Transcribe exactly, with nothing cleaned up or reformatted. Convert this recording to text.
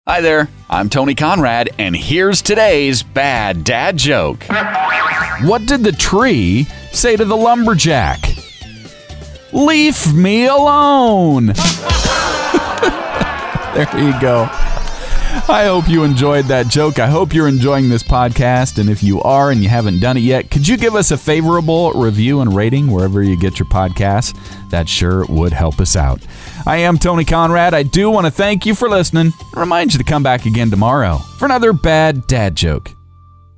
Hi there, I'm Tony Conrad, and here's today's bad dad joke. What did the tree say to the lumberjack? Leave me alone. There you go. I hope you enjoyed that joke. I hope you're enjoying this podcast, and if you are and you haven't done it yet, could you give us a favorable review and rating wherever you get your podcasts? That sure would help us out. I am Tony Conrad. I do want to thank you for listening. Remind you to come back again tomorrow for another bad dad joke.